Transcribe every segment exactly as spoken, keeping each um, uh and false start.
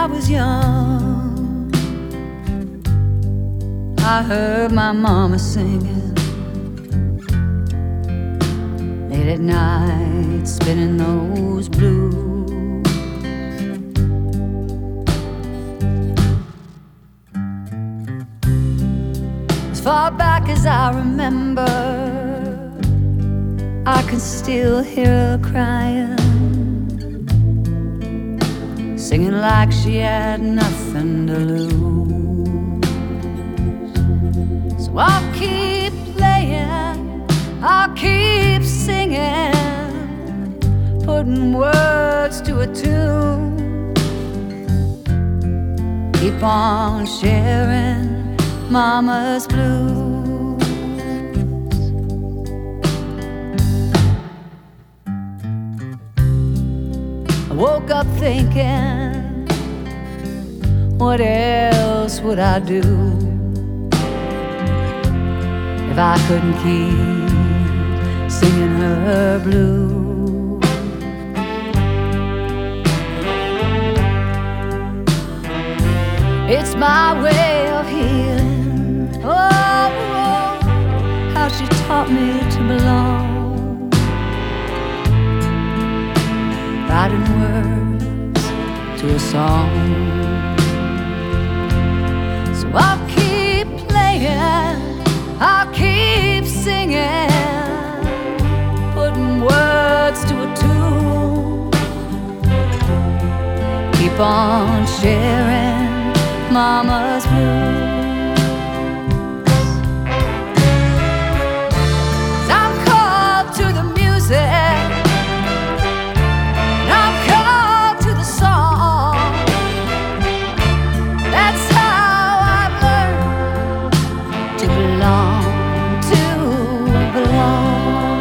was young, I heard my mama singing late at night, spinning those blues. As far back as I remember, I can still hear her crying, singing like she had nothing to lose. So I'll keep playing, I'll keep singing, putting words to a tune. Keep on sharing mama's blues. I woke up thinking, what else would I do if I couldn't keep singing her blues? It's my way of healing. Oh, oh, how she taught me to belong, writing words to a song. So I'll keep playing, I'll keep singing, putting words to a tune. Keep on sharing mama's blues. I'm called to the music, I'm called to the song. That's how I've learned to belong, to belong.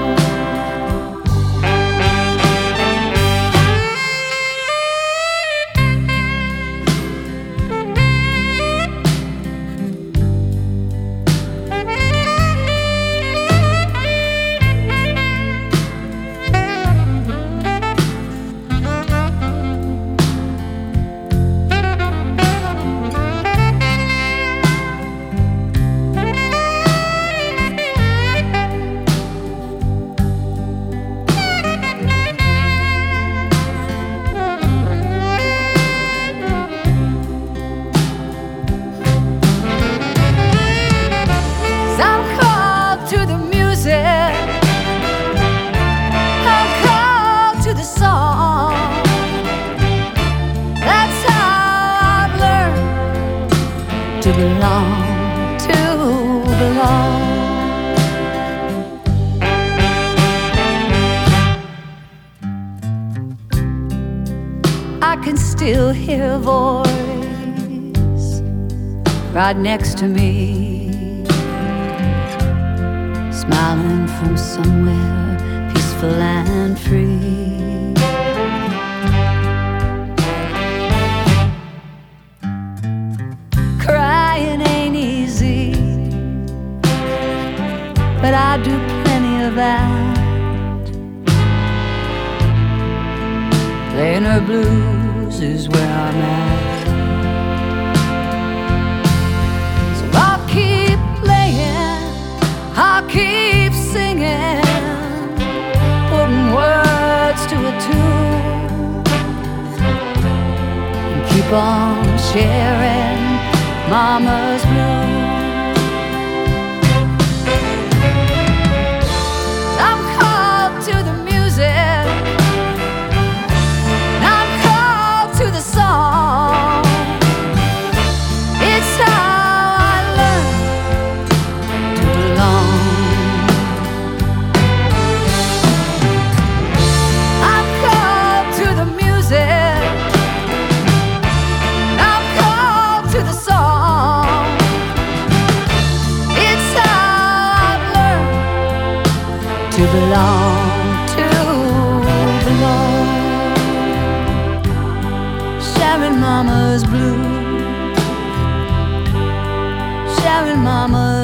To belong, to belong. I can still hear a voice right next to me, smiling from somewhere peaceful and free. But I do plenty of that. Playing her blues is where I'm at. So I'll keep playing, I'll keep singing, putting words to a tune, and keep on sharing mama's blues. To belong, to belong, sharing mama's blues, sharing mama's